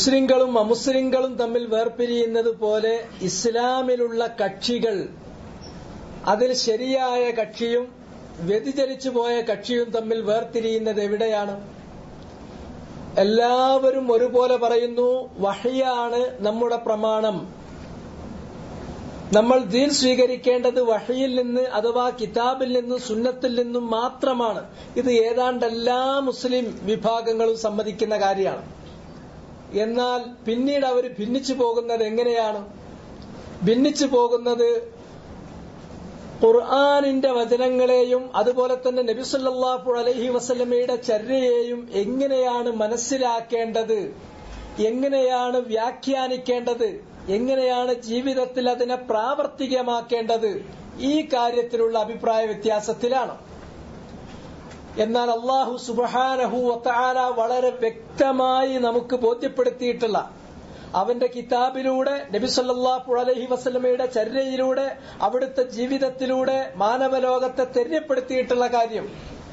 മുസ്ലിങ്ങളും അമുസ്ലിങ്ങളും തമ്മിൽ വേർപിരിയുന്നത് പോലെ ഇസ്ലാമിലുള്ള കക്ഷികൾ, അതിൽ ശരിയായ കക്ഷിയും വ്യതിചലിച്ചു പോയ കക്ഷിയും തമ്മിൽ വേർതിരിയുന്നത് എവിടെയാണ്? എല്ലാവരും ഒരുപോലെ പറയുന്നു, വഹ്യാണ് നമ്മുടെ പ്രമാണം, നമ്മൾ ദീൻ സ്വീകരിക്കേണ്ടത് വഹയിൽ നിന്ന് അഥവാ കിതാബിൽ നിന്നും സുന്നത്തിൽ നിന്നും മാത്രമാണ്. ഇത് ഏതാണ്ട് എല്ലാ മുസ്ലിം വിഭാഗങ്ങളും സമ്മതിക്കുന്ന കാര്യമാണ്. എന്നാൽ പിന്നീട് അവർ ഭിന്നിച്ചു പോകുന്നത് എങ്ങനെയാണ്? ഭിന്നിച്ചു പോകുന്നത് ഖുർആനിന്റെ വചനങ്ങളെയും അതുപോലെ തന്നെ നബി സല്ലല്ലാഹു അലൈഹി വസല്ലമയുടെ ചര്യയെയും എങ്ങനെയാണ് മനസ്സിലാക്കേണ്ടത്, എങ്ങനെയാണ് വ്യാഖ്യാനിക്കേണ്ടത്, എങ്ങനെയാണ് ജീവിതത്തിൽ അതിനെ പ്രാവർത്തികമാക്കേണ്ടത്, ഈ കാര്യത്തിലുള്ള അഭിപ്രായ വ്യത്യാസത്തിലാണ്. എന്നാൽ അല്ലാഹു സുബ്ഹാനഹു വ തആല വളരെ വ്യക്തമായി നമുക്ക് ബോധ്യപ്പെടുത്തിയിട്ടുള്ള അവന്റെ കിതാബിലൂടെ, നബി സല്ലല്ലാഹു അലൈഹി വസല്ലമയുടെ ചര്യയിലൂടെ, അവിടുത്തെ ജീവിതത്തിലൂടെ മാനവലോകത്തെ തെര്യപ്പെടുത്തിയിട്ടുള്ള കാര്യം,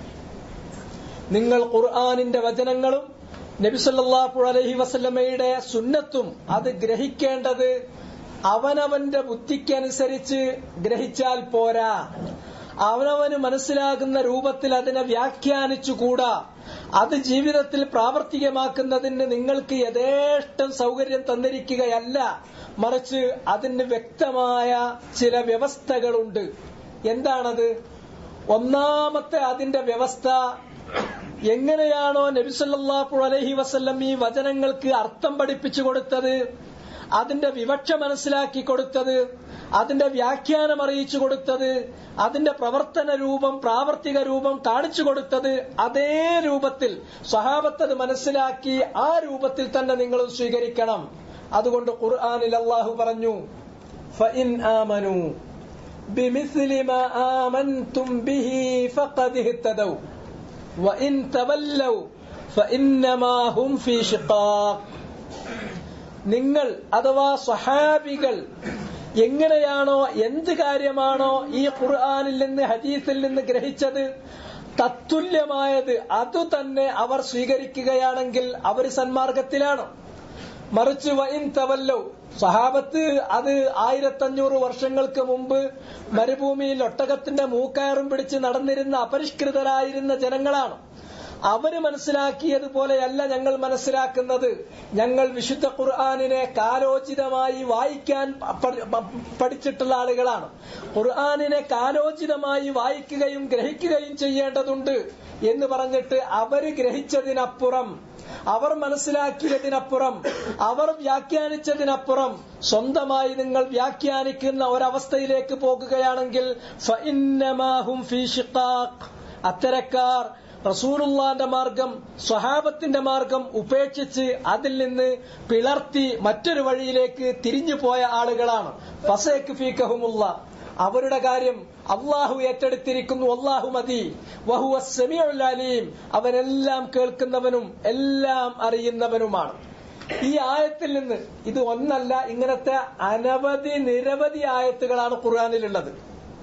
നിങ്ങൾ ഖുർആനിന്റെ വചനങ്ങളും നബി സല്ലല്ലാഹു അലൈഹി വസല്ലമയുടെ സുന്നത്തും അത് ഗ്രഹിക്കേണ്ടത് അവനവന്റെ ബുദ്ധിക്കനുസരിച്ച് ഗ്രഹിച്ചാൽ പോരാ, അവനവന് മനസ്സിലാകുന്ന രൂപത്തിൽ അതിനെ വ്യാഖ്യാനിച്ചുകൂടാ. അത് ജീവിതത്തിൽ പ്രാവർത്തികമാക്കുന്നതിന് നിങ്ങൾക്ക് യഥേഷ്ടം സൗകര്യം തന്നിരിക്കുകയല്ല, മറിച്ച് അതിന് വ്യക്തമായ ചില വ്യവസ്ഥകളുണ്ട്. എന്താണത്? ഒന്നാമത്തെ അതിന്റെ വ്യവസ്ഥ, എങ്ങനെയാണോ നബി സല്ലല്ലാഹു അലൈഹി വസല്ലം ഈ വചനങ്ങൾക്ക് അർത്ഥം പഠിപ്പിച്ചു കൊടുത്തത്, അതിന്റെ വിവക്ഷ മനസ്സിലാക്കി കൊടുത്തത്, അതിന്റെ വ്യാഖ്യാനം അറിയിച്ചു കൊടുത്തത്, അതിന്റെ പ്രവർത്തന രൂപം, പ്രാവർത്തിക രൂപം കാണിച്ചു കൊടുത്തത്, അതേ രൂപത്തിൽ സ്വഹാബത്ത് അത് മനസ്സിലാക്കി ആ രൂപത്തിൽ തന്നെ നിങ്ങൾ സ്വീകരിക്കണം. അതുകൊണ്ട് ഖുർആനിൽ അല്ലാഹു പറഞ്ഞു, ഫഇൻ ആമനൂ ബിമിസ്ലി മാ ആമൻതും ബിഹി ഫഖദ് ഇഹ്തദൗ വഇൻ തവല്ലൗ ഫഇന്നമാ ഹും ഫീ ശിഖാഖ്. നിങ്ങൾ അഥവാ സ്വഹാബികൾ എങ്ങനെയാണോ, എന്ത് കാര്യമാണോ ഈ ഖുർആനിൽ നിന്ന് ഹദീസിൽ നിന്ന് ഗ്രഹിച്ചത്, തത്തുല്യമായത് അതുതന്നെ അവർ സ്വീകരിക്കുകയാണെങ്കിൽ അവർ സന്മാർഗത്തിലാണ്. മറിച്ച് വഇൻ തവല്ലൗ, സ്വഹാബത്ത് അത് 1500 വർഷങ്ങൾക്ക് മുമ്പ് മരുഭൂമിയിൽ ഒട്ടകത്തിന്റെ മൂക്കയറും പിടിച്ച് നടന്നിരുന്ന അപരിഷ്കൃതരായിരുന്ന ജനങ്ങളാണ്. അവര് മനസ്സിലാക്കിയതുപോലെയല്ല ഞങ്ങൾ മനസ്സിലാക്കുന്നത്. ഞങ്ങൾ വിശുദ്ധ ഖുർആനിനെ കാലോചിതമായി വായിക്കാൻ പഠിച്ചിട്ടുള്ള ആളുകളാണ്. ഖുർആനിനെ കാലോചിതമായി വായിക്കുകയും ഗ്രഹിക്കുകയും ചെയ്യേണ്ടതുണ്ട് എന്ന് പറഞ്ഞിട്ട് അവര് ഗ്രഹിച്ചതിനപ്പുറം, അവർ മനസ്സിലാക്കിയതിനപ്പുറം, അവർ വ്യാഖ്യാനിച്ചതിനപ്പുറം സ്വന്തമായി നിങ്ങൾ വ്യാഖ്യാനിക്കുന്ന ഒരവസ്ഥയിലേക്ക് പോകുകയാണെങ്കിൽ ഫഇന്നമാ ഹും ഫീ ശിഖാഖ്, അത്തരക്കാർ റസൂലുള്ളാന്റെ മാർഗം, സ്വഹാബത്തിന്റെ മാർഗം ഉപേക്ഷിച്ച് അതിൽ നിന്ന് പിളർത്തി മറ്റൊരു വഴിയിലേക്ക് തിരിഞ്ഞു പോയ ആളുകളാണ്. ഫസയക്ഫീകഹുമുള്ള, അവരുടെ കാര്യം അല്ലാഹു ഏറ്റെടുത്തിരിക്കുന്നു. അല്ലാഹു മതി. വഹുവസ് സമീഉൽ അലീം, അവനെല്ലാം കേൾക്കുന്നവനും എല്ലാം അറിയുന്നവനുമാണ്. ഈ ആയത്തിൽ നിന്ന് ഇത് ഒന്നല്ല, ഇങ്ങനത്തെ നിരവധി ആയത്തുകളാണ് ഖുർആനിലുള്ളത്.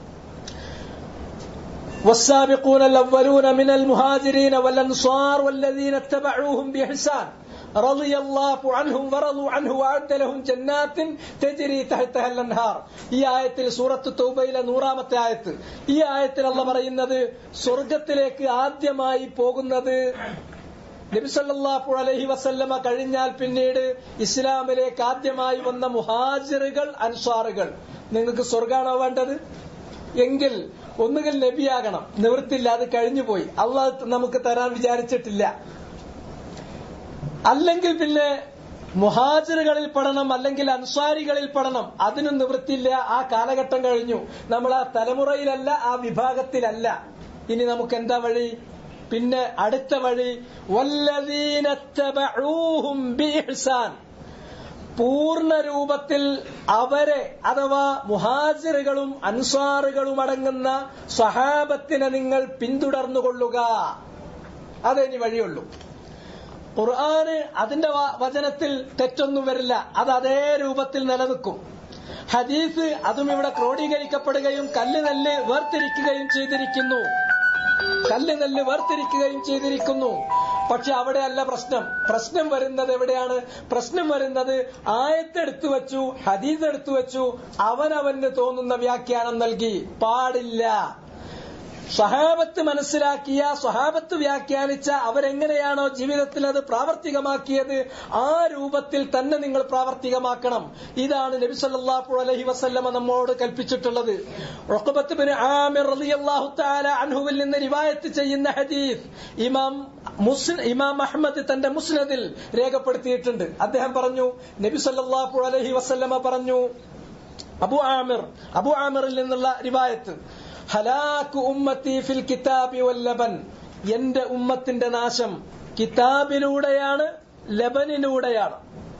والسابقون الأولون من المهاجرين والأنصار والذين اتبعوهم بإحسان رضي الله عنهم ورضوا عنه وأعد لهم جنات تجري تحتها الأنهار. ഈ ആയത്തിൽ സൂറത്ത് തൗബയിലെ 100-ാമത്തെ ആയത്ത്. ഈ ആയത്തിൽ അല്ലാഹു പറയുന്നത് സ്വർഗ്ഗത്തിലേക്ക് ആദ്യമായി പോകുന്നത് നബി സല്ലല്ലാഹു അലൈഹി വസല്ലമ കഴിഞ്ഞാൽ പിന്നീട് ഇസ്ലാമിലേക്ക് ആദ്യമായി വന്ന മുഹാജിറുകൾ, അൻസ്വാറുകൾ. നിങ്ങൾക്ക് സ്വർഗ്ഗാണോ വേണ്ടത്? എങ്കിൽ ഒന്നുകിൽ നബിയാകണം, നിവൃത്തില്ല, അത് കഴിഞ്ഞുപോയി, അള്ളാഹ് നമുക്ക് തരാൻ വിചാരിച്ചിട്ടില്ല. അല്ലെങ്കിൽ പിന്നെ മുഹാജിറുകളിൽ പെടണം, അല്ലെങ്കിൽ അൻസ്വാരികളിൽ പെടണം, അതിനും നിവൃത്തിയില്ല, ആ കാലഘട്ടം കഴിഞ്ഞു, നമ്മൾ ആ തലമുറയിലല്ല, ആ വിഭാഗത്തിലല്ല. ഇനി നമുക്ക് എന്താ വഴി? പിന്നെ അടുത്ത വഴി വല്ലദീന തബഊഹും ബിഇഹ്സാൻ, പൂർണ്ണ രൂപത്തിൽ അവരെ അഥവാ മുഹാജിറുകളും അൻസ്വാറുകളും അടങ്ങുന്ന സ്വഹാബത്തിനെ നിങ്ങൾ പിന്തുടർന്നുകൊള്ളുക. അതിനി വഴിയുള്ളൂ. ഖുർആന് അതിന്റെ വചനത്തിൽ തെറ്റൊന്നും വരില്ല, അത് അതേ രൂപത്തിൽ നിലനിൽക്കും. ഹദീസ് അതും ഇവിടെ ക്രോഡീകരിക്കപ്പെടുകയും കല്ല് നെല്ല് വേർതിരിക്കുകയും ചെയ്തിരിക്കുന്നു. കല്ല് നെല്ല് വേർതിരിക്കുകയും ചെയ്തിരിക്കുന്നു. പക്ഷെ അവിടെയല്ല പ്രശ്നം വരുന്നത് എവിടെയാണ്? പ്രശ്നം വരുന്നത് ആയത്തെടുത്തു വെച്ചു, ഹദീസ് എടുത്തു വെച്ചു, അവനവന് തോന്നുന്ന വ്യാഖ്യാനം നൽകി. പാടില്ല. സ്വഹാബത്ത് മനസ്സിലാക്കിയ, സ്വഹാബത്ത് വ്യാഖ്യാനിച്ച, അവരെങ്ങനെയാണോ ജീവിതത്തിൽ അത് പ്രാവർത്തികമാക്കിയത് ആ രൂപത്തിൽ തന്നെ നിങ്ങൾ പ്രാവർത്തികമാക്കണം. ഇതാണ് നബി സല്ലല്ലാഹു അലൈഹി വസല്ലമ നമ്മോട് കൽപ്പിച്ചിട്ടുള്ളത്. ഉഖബത്ത് ബിൻ ആമിർ റളിയല്ലാഹു തആല അൻഹുവിൽ നിന്ന് റിവായത്ത് ചെയ്യുന്ന ഹദീസ് ഇമാം അഹ്മദ് തന്റെ മുസ്നദിൽ രേഖപ്പെടുത്തിയിട്ടുണ്ട്. അദ്ദേഹം പറഞ്ഞു, നബി സല്ലല്ലാഹു അലൈഹി വസല്ലമ പറഞ്ഞു, അബു ആമിറിൽ നിന്നുള്ള റിവായത്ത്, ഹലാക്കു ഉമ്മത്തി ഫിൽ കിതാബി വൽ ലബൻ, എന്റെ ഉമ്മത്തിന്റെ നാശം കിതാബിലൂടെയാണ്, ലബനിലൂടെയാണ്.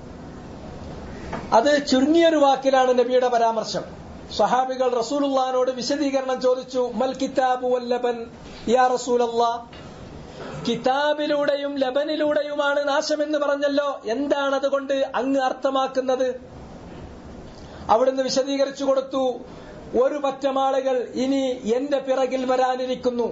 അത് ചുരുങ്ങിയൊരു വാക്കിലാണ് നബിയുടെ പരാമർശം. സ്വഹാബികൾ റസൂലുള്ളാഹിനോട് വിശദീകരണം ചോദിച്ചു. മൽ കിതാബു വൽ ലബൻ യാ റസൂലല്ലാഹ്, കിതാബിലൂടെയും ലബനിലൂടെയുമാണ് നാശമെന്ന് പറഞ്ഞല്ലോ, എന്താണ് അതുകൊണ്ട് അങ്ങ് അർത്ഥമാക്കുന്നത്? അവിടുന്ന് വിശദീകരിച്ചു കൊടുത്തു, ഒരു പറ്റം ആളുകൾ ഇനി എന്റെ പിറകിൽ വരാനിരിക്കുന്നു.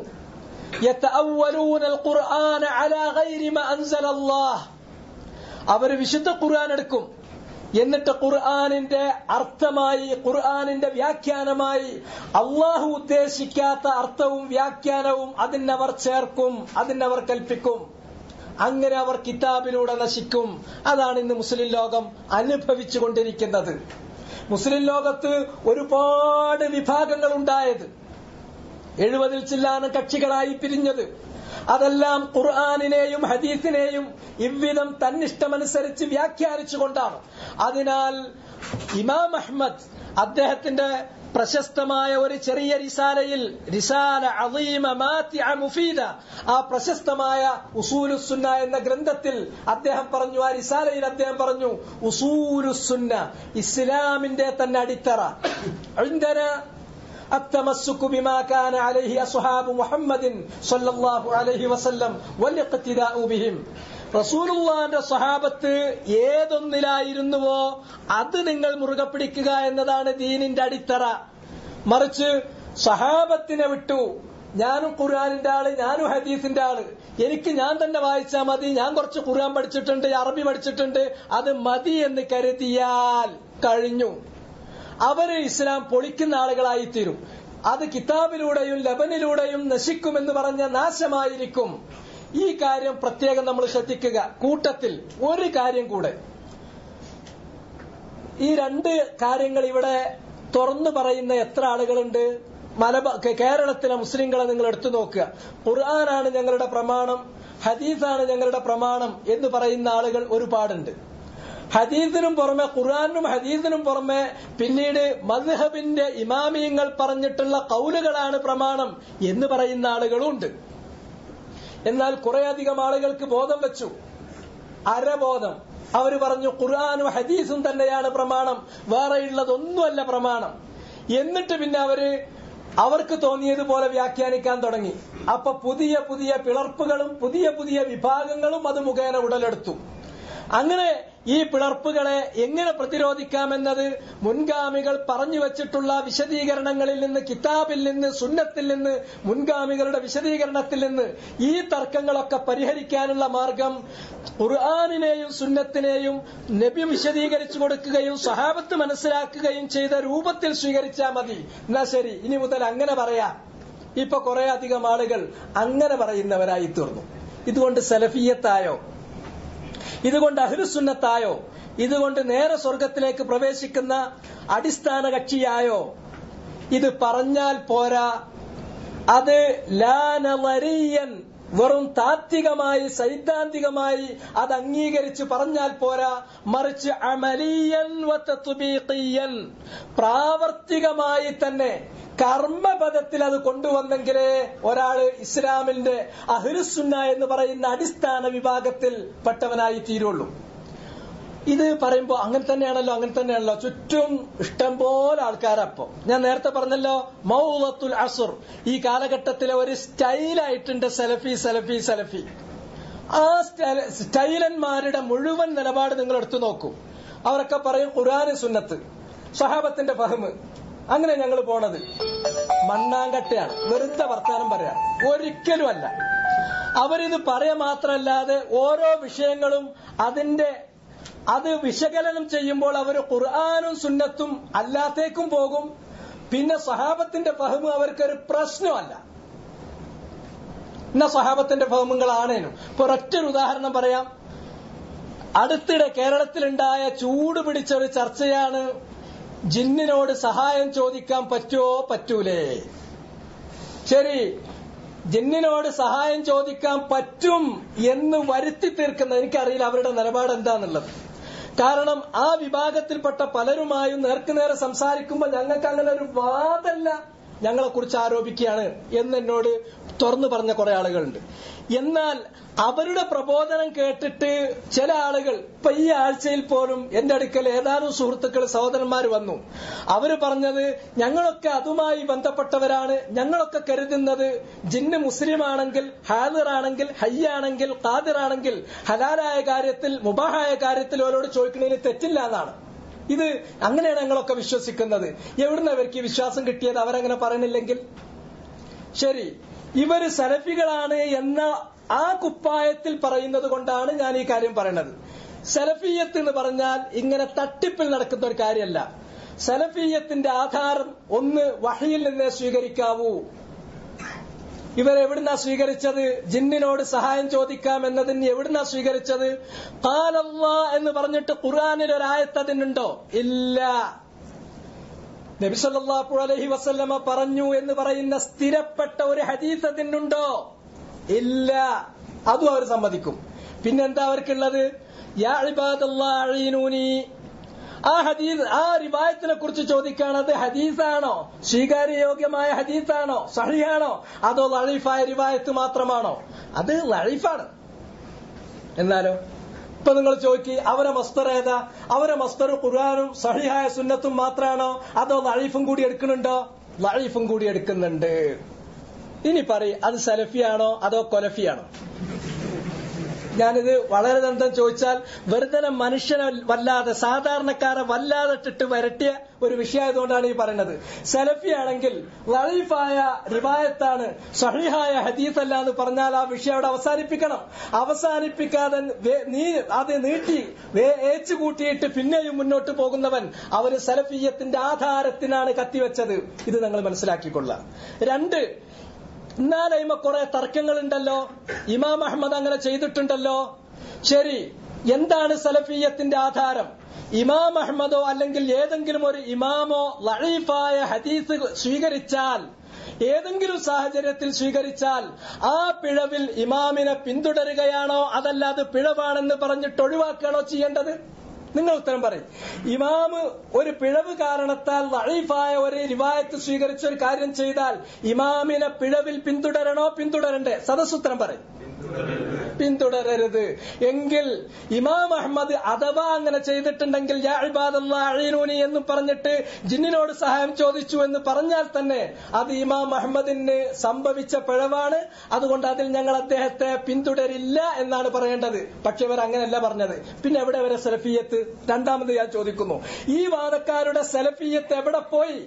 അവർ വിശുദ്ധ ഖുർആൻ എടുക്കും, എന്നിട്ട് ഖുർആനിന്റെ അർത്ഥമായി, ഖുർആനിന്റെ വ്യാഖ്യാനമായി അള്ളാഹു ഉദ്ദേശിക്കാത്ത അർത്ഥവും വ്യാഖ്യാനവും അതിനവർ ചേർക്കും, അതിനവർ കൽപ്പിക്കും. അങ്ങനെ അവർ കിതാബിലൂടെ നശിക്കും. അതാണ് ഇന്ന് മുസ്ലിം ലോകം അനുഭവിച്ചുകൊണ്ടിരിക്കുന്നത്. മുസ്ലിം ലോകത്ത് ഒരുപാട് വിഭാഗങ്ങൾ ഉണ്ടായത്, 70 ചില്ലാനം കക്ഷികളായി പിരിഞ്ഞത്, അതെല്ലാം ഖുർആനിനെയും ഹദീസിനെയും ഇவ்விധം തന്നിഷ്ടമനുസരിച്ച് വ്യാഖ്യാനിച്ചുകൊണ്ടാണ്. അതിനാൽ ഇമാം അഹ്മദ് അദ്ദേഹത്തിന്റെ പ്രശസ്തമായ ഒരു ചെറിയ റിസാല അളീമ മാതിഅ മുഫീദ, ആ പ്രശസ്തമായ ഉസൂലുസ്സുന്ന എന്ന ഗ്രന്ഥത്തിൽ അദ്ദേഹം പറഞ്ഞു, ആ റിസാലയിൽ അദ്ദേഹം പറഞ്ഞു, ഉസൂലുസ്സുന്ന ഇസ്ലാമിന്റെ തന്നെ അടിത്തറ. ഇൻദന التمسك بما كان عليه أصحاب محمد صلى الله عليه وسلم والاقتداء بهم. റസൂലുള്ളാഹിന്റെ സ്വഹാബത്ത് ഏതൊന്നിലായിരുന്നുവോ അത് നിങ്ങൾ മുറുകെ പിടിക്കുക എന്നതാണ് ദീനിന്റെ അടിത്തറ. മറിച്ച് സ്വഹാബത്തിനെ വിട്ടു, ഞാനും ഖുർആനിന്റെ ആള്, ഞാനും ഹദീസിന്റെ ആള്, എനിക്ക് ഞാൻ തന്നെ വായിച്ചാൽ മതി, ഞാൻ കുറച്ച് ഖുർആൻ പഠിച്ചിട്ടുണ്ട്, അറബി പഠിച്ചിട്ടുണ്ട്, അത് മതി എന്ന് കരുതിയാൽ കഴിഞ്ഞു. അവര് ഇസ്ലാം പൊളിക്കുന്ന ആളുകളായിത്തീരും. അത് കിതാബിലൂടെയും ലബനിലൂടെയും നശിക്കുമെന്ന് പറഞ്ഞ നാശമായിരിക്കും. ഈ കാര്യം പ്രത്യേകം നമ്മൾ ശ്രദ്ധിക്കുക. കൂട്ടത്തിൽ ഒരു കാര്യം കൂടെ, ഈ രണ്ട് കാര്യങ്ങൾ ഇവിടെ തുറന്നു പറയുന്ന എത്ര ആളുകളുണ്ട്? കേരളത്തിലെ മുസ്ലിങ്ങളെ നിങ്ങൾ എടുത്തു നോക്കുക. ഖുർആനാണ് ഞങ്ങളുടെ പ്രമാണം, ഹദീസാണ് ഞങ്ങളുടെ പ്രമാണം എന്ന് പറയുന്ന ആളുകൾ ഒരുപാടുണ്ട്. ഹദീസിനും പുറമെ, ഖുർആനും ഹദീസിനും പുറമെ പിന്നീട് മദ്ഹബിന്റെ ഇമാമിയങ്ങൾ പറഞ്ഞിട്ടുള്ള ഖൗലുകളാണ് പ്രമാണം എന്ന് പറയുന്ന ആളുകളും ഉണ്ട്. എന്നാൽ കുറേയധികം ആളുകൾക്ക് ബോധം വെച്ചു, അരബോധം. അവര് പറഞ്ഞു ഖുർആനും ഹദീസും തന്നെയാണ് പ്രമാണം, വേറെയുള്ളതൊന്നുമല്ല പ്രമാണം. എന്നിട്ട് പിന്നെ അവർക്ക് തോന്നിയതുപോലെ വ്യാഖ്യാനിക്കാൻ തുടങ്ങി. അപ്പൊ പുതിയ പുതിയ പിളർപ്പുകളും പുതിയ പുതിയ വിഭാഗങ്ങളും അത് മുഖേന ഉടലെടുത്തു. അങ്ങനെ ഈ പിളർപ്പുകളെ എങ്ങനെ പ്രതിരോധിക്കാമെന്നത് മുൻഗാമികൾ പറഞ്ഞു വച്ചിട്ടുള്ള വിശദീകരണങ്ങളിൽ നിന്ന്, കിതാബിൽ നിന്ന്, സുന്നത്തിൽ നിന്ന്, മുൻഗാമികളുടെ വിശദീകരണത്തിൽ നിന്ന് ഈ തർക്കങ്ങളൊക്കെ പരിഹരിക്കാനുള്ള മാർഗം ഖുർആനിനെയും സുന്നത്തിനെയും നബി വിശദീകരിച്ചു കൊടുക്കുകയും സ്വഹാബത്ത് മനസ്സിലാക്കുകയും ചെയ്ത രൂപത്തിൽ സ്വീകരിച്ചാൽ മതി. എന്നാ ശരി, ഇനി മുതൽ അങ്ങനെ പറയാം. ഇപ്പൊ കുറെ അധികം ആളുകൾ അങ്ങനെ പറയുന്നവരായി തീർന്നു. ഇതുകൊണ്ട് സലഫിയത്തായോ, ഇതുകൊണ്ട് അഹ്ലുസുന്നത്തായോ, ഇതുകൊണ്ട് നേരെ സ്വർഗത്തിലേക്ക് പ്രവേശിക്കുന്ന അടിസ്ഥാന കക്ഷിയായോ? ഇത് പറഞ്ഞാൽ പോരാ. അത് ലാനവരിയൻ, വെറും താത്വികമായി സൈദ്ധാന്തികമായി അത് അംഗീകരിച്ച് പറഞ്ഞാൽ പോരാ. മറിച്ച് അമലിയൻ വതത്ബീഖിയൻ, പ്രാവർത്തികമായി തന്നെ കർമ്മപദത്തിൽ അത് കൊണ്ടുവന്നെങ്കിലേ ഒരാള് ഇസ്ലാമിന്റെ അഹ്ലുസുന്ന എന്ന് പറയുന്ന അടിസ്ഥാന വിഭാഗത്തിൽ പെട്ടവനായി തീരുള്ളൂ. ഇത് പറയുമ്പോ അങ്ങനെ തന്നെയാണല്ലോ ചുറ്റും ഇഷ്ടംപോലെ ആൾക്കാരപ്പോ. ഞാൻ നേരത്തെ പറഞ്ഞല്ലോ, മൗലത്തുൽ അസുർ, ഈ കാലഘട്ടത്തിലെ ഒരു സ്റ്റൈലായിട്ടുണ്ട് സലഫി. ആ സ്റ്റൈലന്മാരുടെ മുഴുവൻ നിലപാട് നിങ്ങൾ എടുത്തു നോക്കൂ. അവരൊക്കെ പറയും ഖുർആൻ സുന്നത്ത്, സ്വഹാബത്തിന്റെ ഫഹ്മ്, അങ്ങനെ ഞങ്ങൾ പോണത്. മണ്ണാങ്കട്ടയാണ്, വെറുതെ വർത്താനം പറയാം. ഒരിക്കലും അല്ല. അവരിത് പറയാ മാത്രമല്ലാതെ ഓരോ വിഷയങ്ങളും അത് വിശകലനം ചെയ്യുമ്പോൾ അവർ ഖുർആനും സുന്നത്തും അല്ലാത്തേക്കും പോകും. പിന്നെ സ്വഹാബത്തിന്റെ ഫഹ്മ് അവർക്കൊരു പ്രശ്നമല്ല. ഇന്ന സ്വഹാബത്തിന്റെ ഫഹ്മുകളാണേനും. ഇപ്പൊ ഒരൊറ്റൊരു ഉദാഹരണം പറയാം. അടുത്തിടെ കേരളത്തിലുണ്ടായ ചൂട് പിടിച്ച ഒരു ചർച്ചയാണ് ജിന്നിനോട് സഹായം ചോദിക്കാൻ പറ്റുമോ പറ്റൂലേ. ശരി, ജിന്നിനോട് സഹായം ചോദിക്കാൻ പറ്റും എന്ന് വരുത്തി തീർക്കുന്ന, എനിക്കറിയില്ല അവരുടെ നിലപാട് എന്താന്നുള്ളത്. കാരണം ആ വിഭാഗത്തിൽപ്പെട്ട പലരുമായും നേർക്കുനേരെ സംസാരിക്കുമ്പോൾ ഞങ്ങൾക്ക് അങ്ങനെ ഒരു വാദമല്ല, ഞങ്ങളെ കുറിച്ച് ആരോപിക്കുകയാണ് എന്നോട് തുറന്നു പറഞ്ഞ കുറെ ആളുകളുണ്ട്. എന്നാൽ അവരുടെ പ്രബോധനം കേട്ടിട്ട് ചില ആളുകൾ, ഇപ്പൊ ഈ ആഴ്ചയിൽ പോലും എന്റെ അടുക്കൽ ഏതാനും സുഹൃത്തുക്കൾ സഹോദരന്മാർ വന്നു. അവര് പറഞ്ഞത് ഞങ്ങളൊക്കെ അതുമായി ബന്ധപ്പെട്ടവരാണ്, ഞങ്ങളൊക്കെ കരുതുന്നത് ജിന്ന് മുസ്ലിമാണെങ്കിൽ, ഹാദിറാണെങ്കിൽ, ഹയ്യാണെങ്കിൽ, ഖാദിറാണെങ്കിൽ ഹലാലായ കാര്യത്തിൽ മുബാഹായ കാര്യത്തിൽ അവരോട് ചോദിക്കുന്നതിന് തെറ്റില്ല എന്നാണ്. ഇത് അങ്ങനെയാണ് ഞങ്ങളൊക്കെ വിശ്വസിക്കുന്നത്. എവിടുന്ന് അവർക്ക് വിശ്വാസം കിട്ടിയത് അവരങ്ങനെ പറയണില്ലെങ്കിൽ? ശരി, ഇവര് സലഫികളാണ് എന്ന ആ കുപ്പായത്തിൽ പറയുന്നത് കൊണ്ടാണ് ഞാൻ ഈ കാര്യം പറയുന്നത്. സലഫിയത്ത് എന്ന് പറഞ്ഞാൽ ഇങ്ങനെ തട്ടിപ്പിൽ നടക്കുന്ന ഒരു കാര്യമല്ല. സലഫിയത്തിന്റെ ആധാരം ഒന്ന് വഹയിൽ നിന്നേ സ്വീകരിക്കാവൂ. ഇവരെവിടുന്നാ സ്വീകരിച്ചത്? ജിന്നിനോട് സഹായം ചോദിക്കാം എന്നതിന് എവിടുന്നാ സ്വീകരിച്ചത്? ഖാലല്ലാഹ് എന്ന് പറഞ്ഞിട്ട് ഖുർആനിൽ ഒരായത്ത് അതിനുണ്ടോ? ഇല്ല. നബി സല്ലല്ലാഹു അലൈഹി വസല്ലമ പറഞ്ഞു എന്ന് പറയുന്ന സ്ഥിരപ്പെട്ട ഒരു ഹദീസ് അതിനുണ്ടോ? ഇല്ല. അതും അവർ സമ്മതിക്കും. പിന്നെന്താ അവർക്കുള്ളത്? യാ ഇബാദല്ലാഹ് അഈനൂനി. ആ ഹദീസ്, ആ റിവായത്തിനെ കുറിച്ച് ചോദിക്കാണ്. അത് ഹദീസാണോ? സ്വീകാര്യയോഗ്യമായ ഹദീസാണോ? സഹീഹാണോ? അതോ ലഈഫായ റിവായത്ത് മാത്രമാണോ? അത് ലഈഫാണ്. എന്നാലോ ഇപ്പൊ നിങ്ങൾ ചോദിക്കി, അവരെ മസ്തർ ഏതാ? അവരെ മസ്തർ ഖുർആനും സഹീഹായ സുന്നത്തും മാത്രമാണോ? അതോ ലഈഫും കൂടി എടുക്കുന്നുണ്ടോ? ലഈഫും കൂടി എടുക്കുന്നുണ്ട്. ഇനി പറയും, അത് സലഫിയാണോ അതോ കൊലഫിയാണോ? ഞാനിത് വളരെ ദന്തം ചോദിച്ചാൽ വെറുതെ മനുഷ്യനെ വല്ലാതെ, സാധാരണക്കാരെ വല്ലാതെ ഇട്ടിട്ട് വരട്ടിയ ഒരു വിഷയമായതുകൊണ്ടാണ് ഈ പറയുന്നത്. സലഫിയാണെങ്കിൽ ലഈഫായ റിവായത്താണ്, സഹീഹായ ഹദീസ് അല്ല എന്ന് പറഞ്ഞാൽ ആ വിഷയം അവിടെ അവസാനിപ്പിക്കണം. അവസാനിപ്പിക്കാതെ അത് നീട്ടി ഏച്ചു കൂട്ടിയിട്ട് പിന്നെയും മുന്നോട്ട് പോകുന്നവൻ അവര് സലഫിയത്തിന്റെ ആധാരത്തിനാണ് കത്തിവെച്ചത്. ഇത് നിങ്ങൾ മനസ്സിലാക്കിക്കൊള്ളാം. രണ്ട്, എന്നാലൈമ കുറെ തർക്കങ്ങളുണ്ടല്ലോ. ഇമാം അഹ്മദ് അങ്ങനെ ചെയ്തിട്ടുണ്ടല്ലോ. ശരി, എന്താണ് സലഫിയത്തിന്റെ ആധാരം? ഇമാം അഹ്മദോ അല്ലെങ്കിൽ ഏതെങ്കിലും ഒരു ഇമാമോ ലഈഫായ ഹദീസ് സ്വീകരിച്ചാൽ, ഏതെങ്കിലും സാഹചര്യത്തിൽ സ്വീകരിച്ചാൽ ആ പിഴവിൽ ഇമാമിനെ പിന്തുടരുകയാണോ അതല്ല അത് പിഴവാണെന്ന് പറഞ്ഞിട്ട് ഒഴിവാക്കുകയാണോ ചെയ്യേണ്ടത്? നിങ്ങൾ ഉത്തരം പറയും. ഇമാമ് ഒരു പിഴവ് കാരണത്താൽ ലഈഫായ ഒരു റിവായത്ത് സ്വീകരിച്ച ഒരു കാര്യം ചെയ്താൽ ഇമാമിനെ പിഴവിൽ പിന്തുടരണോ പിന്തുടരണ്ടേ? സദസ്സുത്തരം പറയും. പിന്തുടരരുത്. എങ്കിൽ ഇമാം അഹ്മദ് അഥവാ അങ്ങനെ ചെയ്തിട്ടുണ്ടെങ്കിൽ യാ ഇബാദല്ലാഹ് അഈനൂനി എന്ന് പറഞ്ഞിട്ട് ജിന്നിനോട് സഹായം ചോദിച്ചു എന്ന് പറഞ്ഞാൽ തന്നെ അത് ഇമാം അഹ്മദിന് സംഭവിച്ച പിഴവാണ്. അതുകൊണ്ട് അതിൽ ഞങ്ങൾ അദ്ദേഹത്തെ പിന്തുടരില്ല എന്നാണ് പറയേണ്ടത്. പക്ഷെ ഇവർ അങ്ങനെയല്ല പറഞ്ഞത്. പിന്നെ എവിടെ വരെ സലഫിയത്ത്? രണ്ടാമത് ഞാൻ ചോദിക്കുന്നു, ഈ വാദക്കാരുടെ സലഫിയത്ത് എവിടെ പോയി?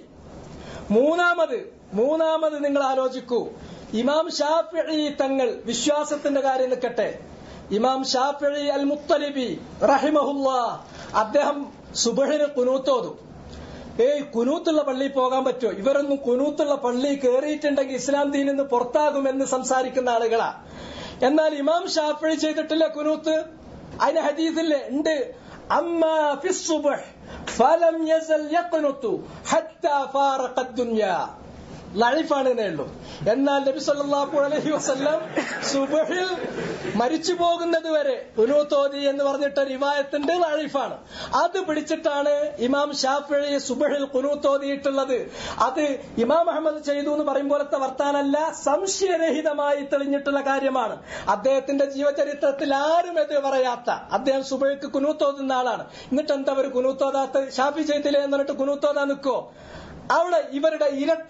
മൂന്നാമത് നിങ്ങൾ ആലോചിക്കൂ. ഇമാം ഷാഫിഈ തങ്ങൾ, വിശ്വാസത്തിന്റെ കാര്യം നിൽക്കട്ടെ, ഇമാം ഷാഫിഈ അൽ മുത്തലിബി റഹിമഹുല്ലാഹ്, അദ്ദേഹം സുബ്ഹിന് ഖുനൂത്ത് ഓതും. കുനൂത്തുള്ള പള്ളിയിൽ പോകാൻ പറ്റുമോ? ഇവരൊന്നും കുനൂത്തുള്ള പള്ളി കയറിയിട്ടുണ്ടെങ്കിൽ ഇസ്ലാം ദീനിൽ നിന്ന് പുറത്താകുമെന്ന് സംസാരിക്കുന്ന ആളുകളാ. എന്നാൽ ഇമാം ഷാഫിഈ ചെയ്തിട്ടില്ല കുനൂത്ത്. അതിന് ഹദീസില്ലേ? ഉണ്ട്. അമ്മാ ഫിസ് സുബ്ഹ് ഫലം യസൽ യഖ്നുതു ഹത്താ ഫാറഖ ദുനിയാ. ലഈഫാണെന്നേ ഉള്ളൂ. എന്നാൽ നബി സല്ലല്ലാഹു അലൈഹി വസല്ലം സുബ്ഹിൽ മരിച്ചു പോകുന്നത് വരെ ഖുനൂത്ത് ഓതി എന്ന് പറഞ്ഞിട്ട് റിവായത്തിന്റെ ലഈഫാണ്. അത് പിടിച്ചിട്ടാണ് ഇമാം ഷാഫിഈ സുബ്ഹിൽ ഖുനൂത്ത് ഓതിയിട്ടുള്ളത്. അത് ഇമാം അഹ്മദ് ചെയ്തു എന്ന് പറയുമ്പോഴത്തെ വർത്താനല്ല, സംശയരഹിതമായി തെളിഞ്ഞിട്ടുള്ള കാര്യമാണ്. അദ്ദേഹത്തിന്റെ ജീവചരിത്രത്തിൽ ആരും എതിർ പറയാത്ത, അദ്ദേഹം സുബ്ഹിക്ക് ഖുനൂത്ത് ഓതുന്ന ആളാണ്. എന്നിട്ട് എന്താ അവർ ഖുനൂത്ത് ഓതാത്ത? ഷാഫി ചെയ്തില്ലേ എന്ന് പറഞ്ഞിട്ട് ഖുനൂത്ത് ഓതാൻ നിൽക്കോ? അവിടെ ഇവരുടെ ഇരട്ടത്താപ്പ്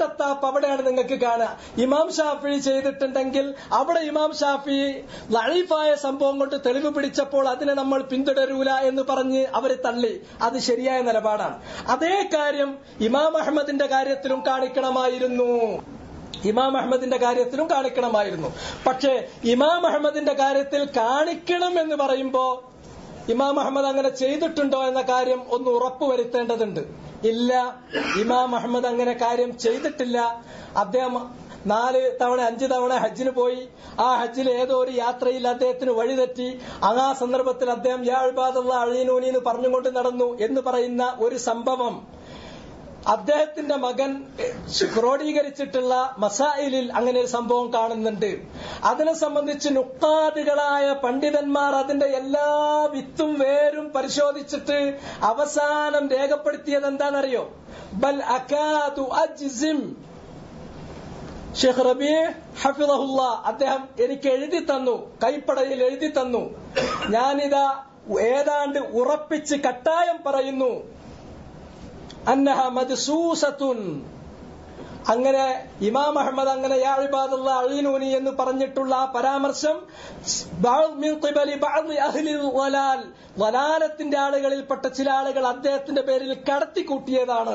അവിടെയാണ് നിങ്ങൾക്ക് കാണുക. ഇമാം ഷാഫി ചെയ്തിട്ടുണ്ടെങ്കിൽ അവിടെ ഇമാം ഷാഫി ലഈഫായ സംഭവം കൊണ്ട് തെളിവ് പിടിച്ചപ്പോൾ അതിനെ നമ്മൾ പിന്തുടരൂല എന്ന് പറഞ്ഞ് അവരെ തള്ളി. അത് ശരിയായ നിലപാടാണ്. അതേ കാര്യം ഇമാം അഹ്മദിന്റെ കാര്യത്തിലും കാണിക്കണമായിരുന്നു. ഇമാം അഹ്മദിന്റെ കാര്യത്തിലും കാണിക്കണമായിരുന്നു. പക്ഷേ ഇമാം അഹ്മദിന്റെ കാര്യത്തിൽ കാണിക്കണം എന്ന് പറയുമ്പോ ഇമാം അഹ്മദ് അങ്ങനെ ചെയ്തിട്ടുണ്ടോ എന്ന കാര്യം ഒന്ന് ഉറപ്പുവരുത്തേണ്ടതുണ്ട്. ഇല്ല, ഇമാം അഹ്മദ് അങ്ങനെ കാര്യം ചെയ്തിട്ടില്ല. അദ്ദേഹം 4 തവണ 5 തവണ ഹജ്ജിന് പോയി. ആ ഹജ്ജിൽ ഏതോ ഒരു യാത്രയിൽ അദ്ദേഹത്തിന് വഴിതെറ്റി. ആ സന്ദർഭത്തിൽ അദ്ദേഹം യാ ഇബാദല്ലാഹ് അഈനൂനി എന്ന് പറഞ്ഞുകൊണ്ട് നടന്നു എന്ന് പറയുന്ന ഒരു സംഭവം അദ്ദേഹത്തിന്റെ മകൻ ക്രോഡീകരിച്ചിട്ടുള്ള മസായിലിൽ അങ്ങനെ ഒരു സംഭവം കാണുന്നുണ്ട്. അതിനെ സംബന്ധിച്ച് നുഖാദികളായ പണ്ഡിതന്മാർ അതിന്റെ എല്ലാ വിത്തും വേരും പരിശോധിച്ചിട്ട് അവസാനം രേഖപ്പെടുത്തിയത് എന്താണെന്നറിയോ? ബൽ അകാദു അജ്സിം. ഷെയ്ഖ് റബീഅ് ഹഫിളഹുല്ലാ അദ്ദേഹം എനിക്ക് എഴുതി തന്നു, കൈപ്പടയിൽ എഴുതി തന്നു. ഞാനിതാ ഏതാണ്ട് ഉറപ്പിച്ച് കട്ടായം പറയുന്നു, അന്നഹ മദ്സൂസത്തുൻ. അങ്ങനെ ഇമാം അഹ്മദ് അങ്ങനെ യാ ഇബാദല്ലാഹ് അഈനൂനി എന്ന് പറഞ്ഞിട്ടുള്ള ആ പരാമർശം മിൻ ഖിബലി ബഅദ് അഹ്ലി വലാലത്തിന്റെ ആളുകളിൽപ്പെട്ട ചില ആളുകൾ അദ്ദേഹത്തിന്റെ പേരിൽ കടത്തിക്കൂട്ടിയതാണ്.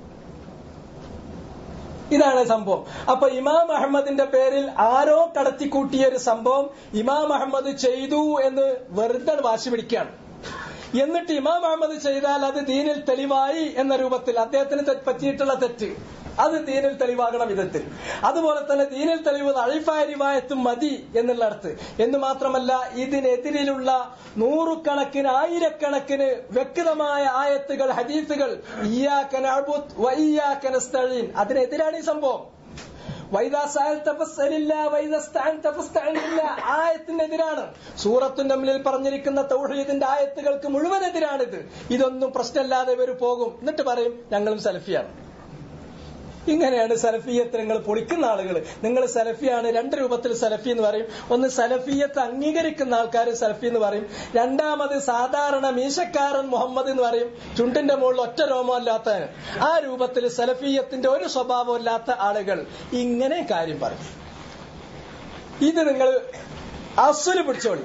ഇതാണ് സംഭവം. അപ്പൊ ഇമാം അഹ്മദിന്റെ പേരിൽ ആരോ കടത്തിക്കൂട്ടിയ ഒരു സംഭവം ഇമാം അഹ്മദ് ചെയ്തു എന്ന് വെറുതെ വാശി പിടിക്കുകയാണ്. എന്നിട്ട് ഇമാം അഹ്മദ് ചെയ്താൽ അത് ദീനിൽ തെളിവായി എന്ന രൂപത്തിൽ അദ്ദേഹത്തിന് പറ്റിയിട്ടുള്ള തെറ്റ് അത് ദീനിൽ തെളിവാകണ വിധത്തിൽ. അതുപോലെ തന്നെ ദീനിൽ തെളിവ് ലഈഫായ റിവായത്തും മതി എന്നുള്ള അർത്ഥം എന്ന് മാത്രമല്ല, ഇതിനെതിരിലുള്ള നൂറുകണക്കിന് ആയിരക്കണക്കിന് വ്യക്തമായ ആയത്തുകൾ ഹദീസുകൾ ഇയ്യാക നഅ്ബുദു വ ഇയ്യാക നസ്തഈൻ അതിനെതിരാണ് ഈ സംഭവം. വൈദാ സഅൽത ഫസ്അലില്ലാ വൈദാ ഇസ്തഅൻത ഫസ്തഇൻ ബില്ലാഹ് ആയത്തിനെതിരാണ്. സൂറത്തുൻ നംലിൽ പറഞ്ഞിരിക്കുന്ന തൗഹീദിന്റെ ആയത്തുകൾക്ക് മുഴുവൻ എതിരാണിത്. ഇതൊന്നും പ്രശ്നമില്ലാതെ ഇവർ പോകും. എന്നിട്ട് പറയും ഞങ്ങളും സലഫിയാണ്. ഇങ്ങനെയാണ് സലഫിയത്ത് നിങ്ങൾ പൊളിക്കുന്ന ആളുകൾ. നിങ്ങൾ സലഫിയാണ്. 2 രൂപത്തിൽ സലഫി എന്ന് പറയും. ഒന്ന് സലഫിയത്ത് അംഗീകരിക്കുന്ന ആൾക്കാർ സലഫി എന്ന് പറയും. രണ്ടാമത് സാധാരണ മീശക്കാരൻ മുഹമ്മദ് എന്ന് പറയും, ചുണ്ടിന്റെ മുകളിൽ ഒറ്റ രോമം അല്ലാത്ത ആ രൂപത്തിൽ സലഫിയത്തിന്റെ ഒരു സ്വഭാവം ഇല്ലാത്ത ആളുകൾ ഇങ്ങനെ കാര്യം പറയും. ഇത് നിങ്ങൾ അസ്ല് പിടിച്ചോളി,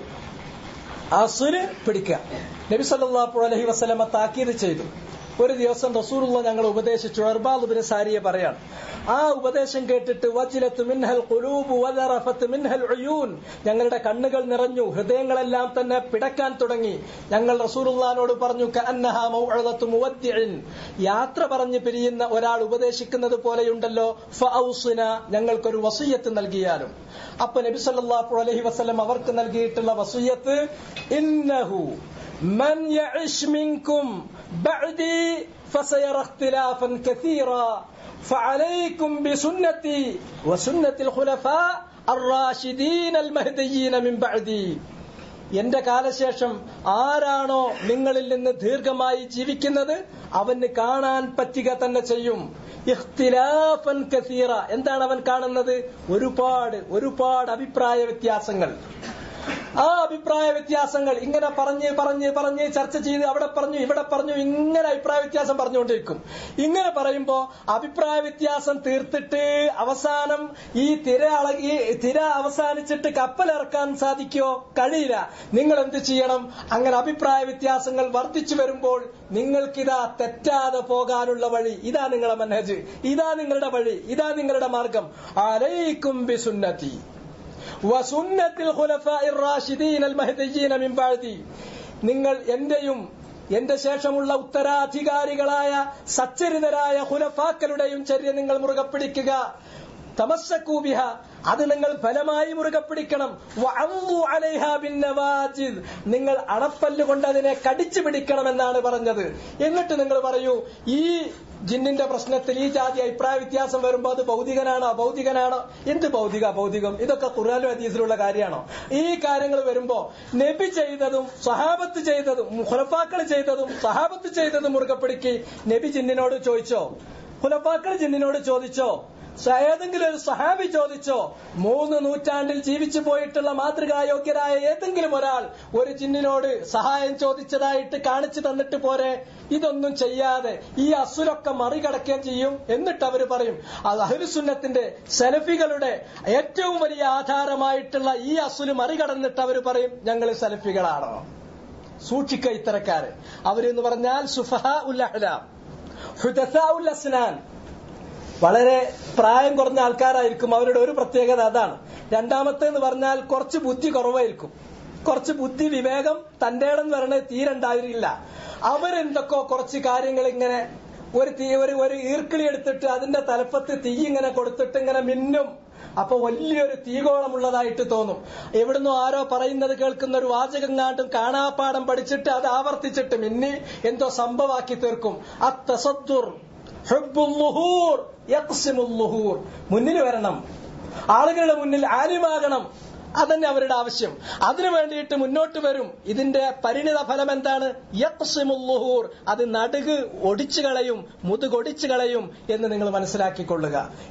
അസ്ല് പിടിക്കുക. നബി സല്ലല്ലാഹു അലൈഹി വസല്ലമ താക്കീത് ചെയ്തു. ഒരു ദിവസം റസൂലുള്ളാഹി ഞങ്ങൾ ഉപദേശിച്ചു. ഇർബാദ് ഇബ്നു സാരിയ പറയാണ്, ആ ഉപദേശം കേട്ടിട്ട് വജിലത്ത് മിൻഹൽ ഖുലൂബ് വദറഫത്ത് മിൻഹൽ ഉയൂൻ, ഞങ്ങളുടെ കണ്ണുകൾ നിറഞ്ഞു, ഹൃദയങ്ങളെല്ലാം തന്നെ പിടക്കാൻ തുടങ്ങി. ഞങ്ങൾ റസൂലുള്ളാഹിനോട് പറഞ്ഞു, കഅന്നഹാ മൗഇദത്തു മുവദ്ദിഇൻ, യാത്ര പറഞ്ഞു പിരിയുന്ന ഒരാൾ ഉപദേശിക്കുന്നത് പോലെയുണ്ടല്ലോ, ഫഔസിന, ഞങ്ങൾക്കൊരു വസിയ്യത്ത് നൽകിയാലും. അപ്പൊ നബി സല്ലല്ലാഹു അലൈഹി വസല്ലം അവർക്ക് നൽകിയിട്ടുള്ള വസിയ്യത്ത്, ഇന്നഹു من يعش منكم بعدي فسيرى اختلافا كثيرا فعليكم بسنتي وسنة الخلفاء الراشدين المهديين من بعدي. എന്റെ കാലശേഷം ആരാണോ നിങ്ങളിൽ നിന്ന് ദീർഘമായി ജീവിക്കുന്നത് അവന് കാണാൻ പറ്റുക തന്നെ ചെയ്യും. ഇഖ്തിലാഫൻ കസീറ, എന്താണ് അവൻ കാണുന്നത്? ഒരുപാട് അഭിപ്രായ വ്യത്യാസങ്ങൾ. ആ അഭിപ്രായ വ്യത്യാസങ്ങൾ ഇങ്ങനെ പറഞ്ഞ് ചർച്ച ചെയ്ത് അവിടെ പറഞ്ഞു ഇവിടെ പറഞ്ഞു, ഇങ്ങനെ അഭിപ്രായ വ്യത്യാസം പറഞ്ഞുകൊണ്ടിരിക്കും. ഇങ്ങനെ പറയുമ്പോ അഭിപ്രായ വ്യത്യാസം തീർത്തിട്ട് അവസാനം ഈ തിര അവസാനിച്ചിട്ട് കപ്പലിറക്കാൻ സാധിക്കോ? കഴിയില്ല. നിങ്ങൾ എന്ത് ചെയ്യണം? അങ്ങനെ അഭിപ്രായ വ്യത്യാസങ്ങൾ വർദ്ധിച്ചു വരുമ്പോൾ നിങ്ങൾക്കിതാ തെറ്റാതെ പോകാനുള്ള വഴി, ഇതാ നിങ്ങളുടെ മൻഹജ്, ഇതാ നിങ്ങളുടെ വഴി, ഇതാ നിങ്ങളുടെ മാർഗം. അലൈക്കും ബിസുന്നതി വസുന്നത്തിൽ ഖുലഫാഇർ റാഷിദീൻ അൽ മഹ്ദിയീൻ മിൻ ബഅദി, നിങ്ങൾ എന്റെയും എന്റെ ശേഷമുള്ള ഉത്തരാധികാരികളായ സച്ചരിതരായ ഖുലഫാക്കളുടെയും ചര്യ നിങ്ങൾ മുറുകെ പിടിക്കുക. തമസ്സകൂ ബിഹ, അത് നിങ്ങൾ ഫലമായി മുറുകെ പിടിക്കണം. വഅംദു അലൈഹാ ബിന്നവാജിദ്, നിങ്ങൾ അണപ്പല്ല് കൊണ്ട് അതിനെ കടിച്ചു പിടിക്കണമെന്നാണ് പറഞ്ഞത്. എന്നിട്ട് നിങ്ങൾ പറയൂ, ഈ ജിന്നിന്റെ പ്രശ്നത്തിൽ ഈ ജാതി അഭിപ്രായ വ്യത്യാസം വരുമ്പോൾ അത് ഭൗതികനാണോ അഭൗതികനാണോ? എന്ത് ഭൗതികം? ഇതൊക്കെ ഖുർആനിലും ഹദീസിലുള്ള കാര്യമാണോ? ഈ കാര്യങ്ങൾ വരുമ്പോ നബി ചെയ്തതും സഹാബത്ത് ചെയ്തതും ഖുലഫാക്കൾ ചെയ്തതും സഹാബത്ത് ചെയ്തതും മുറുകെ പിടിക്ക്. നബി ജിന്നിനോട് ചോദിച്ചോ? ഖുലഫാക്കൾ ജിന്നിനോട് ചോദിച്ചോ? ഏതെങ്കിലും ഒരു സഹാബി ചോദിച്ചോ, 3 നൂറ്റാണ്ടിൽ ജീവിച്ചു പോയിട്ടുള്ള മാതൃകായോഗ്യരായ ഏതെങ്കിലും ഒരാൾ ഒരു ജിന്നിനോട് സഹായം ചോദിച്ചതായിട്ട് കാണിച്ചു തന്നിട്ട് പോരെ? ഇതൊന്നും ചെയ്യാതെ ഈ അസുരൊക്കെ മറികടക്കുകയും ചെയ്യും. എന്നിട്ട് അവർ പറയും, അത് അഹ്ലുസുന്നത്തിന്റെ സലഫികളുടെ ഏറ്റവും വലിയ ആധാരമായിട്ടുള്ള ഈ അസുല് മറികടന്നിട്ട് അവർ പറയും ഞങ്ങൾ സലഫികളാണോ? സൂക്ഷിക്ക ഇത്തരക്കാര്. അവരെന്ന് പറഞ്ഞാൽ സുഫഹാ ഉൽ അഹ്ലാം, ഹുദസാ ഉൽ അസ്നാൻ, വളരെ പ്രായം കുറഞ്ഞ ആൾക്കാരായിരിക്കും. അവരുടെ ഒരു പ്രത്യേകത അതാണ്. രണ്ടാമത്തേന്ന് പറഞ്ഞാൽ കുറച്ച് ബുദ്ധി കുറവായിരിക്കും. കുറച്ച് ബുദ്ധി, വിവേകം, തന്റെ ഇടം വരണത് തീരണ്ടാവില്ല. അവരെന്തൊക്കെയോ കുറച്ച് കാര്യങ്ങൾ ഇങ്ങനെ ഒരു ഈർക്കിളി എടുത്തിട്ട് അതിന്റെ തലപ്പത്ത് തീ ഇങ്ങനെ കൊടുത്തിട്ട് ഇങ്ങനെ മിന്നും. അപ്പൊ വലിയൊരു തീകോളമുള്ളതായിട്ട് തോന്നും. എവിടുന്നോ ആരോ പറയുന്നത് കേൾക്കുന്ന ഒരു വാചകം കാണ്ടും കാണാപ്പാടം പഠിച്ചിട്ട് അത് ആവർത്തിച്ചിട്ട് മിന്നി എന്തോ സംഭവമാക്കി തീർക്കും. അത്തസദ്ദുർ ഹുബ്ബുൽ യഖ്സിമുൽ മുന്നിൽ വരണം, ആളുകളുടെ മുന്നിൽ ആലിമാകണം. അതന്നെ അവരുടെ ആവശ്യം. അതിനു വേണ്ടിയിട്ട് മുന്നോട്ട് വരും. ഇതിന്റെ പരിണിത ഫലം എന്താണ്? യഖ്സിമുൽ, അത് നടുക് ഒടിച്ചു കളയും, മുതുകൊടിച്ചു കളയും എന്ന് നിങ്ങൾ മനസ്സിലാക്കിക്കൊള്ളുക.